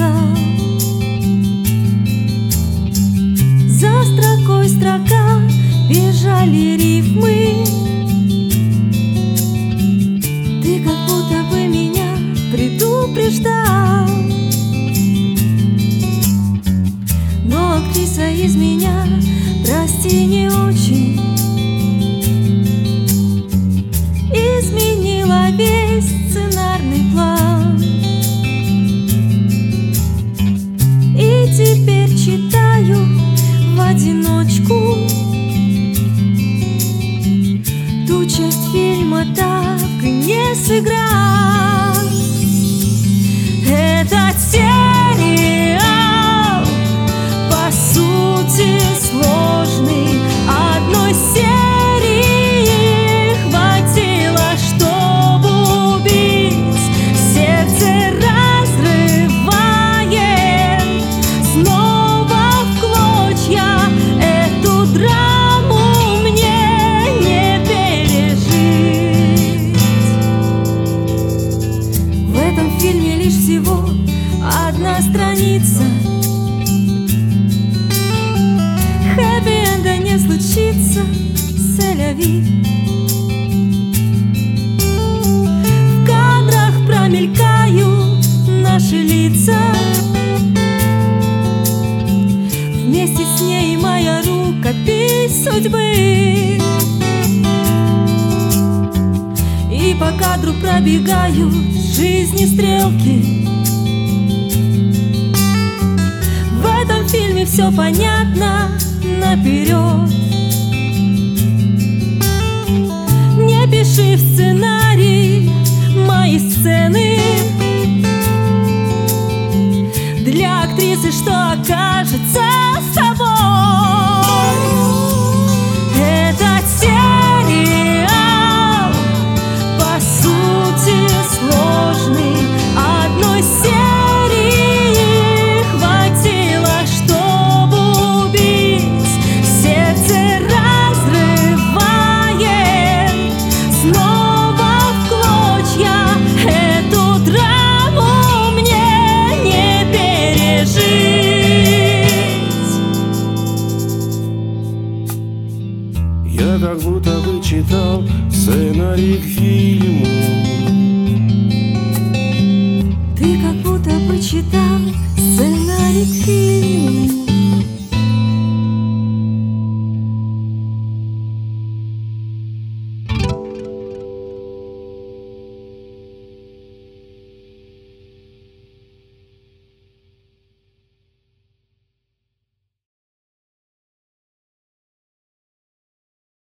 написал. За строкой строка бежали рифмы. Ты как будто бы меня предупреждал. Но актриса из меня, прости, не очень изменила весь сценарный план. И теперь читаю в одиночку ту часть фильма, так и не сыграв. Этот сериал по сути сложный. Одной серии хватило, чтобы убить. Сердце разрывает снова в клочья. Эту драму мне не пережить. В этом фильме лишь всего одна страница. Хэппи-энда не случится, сэля-ви. В кадрах промелькают наши лица. Вместе с ней моя рукопись судьбы. И по кадру пробегают жизни стрелки. В этом фильме все понятно наперед. Не пиши в сценарий мои сцены для актрисы, что окажется собой. Этот сериал по сути сложный. Одной серии хватило, чтобы убить. Сердце разрывает снова в клочья. Эту драму мне не пережить. Я как будто бы читал сценарий к фильму.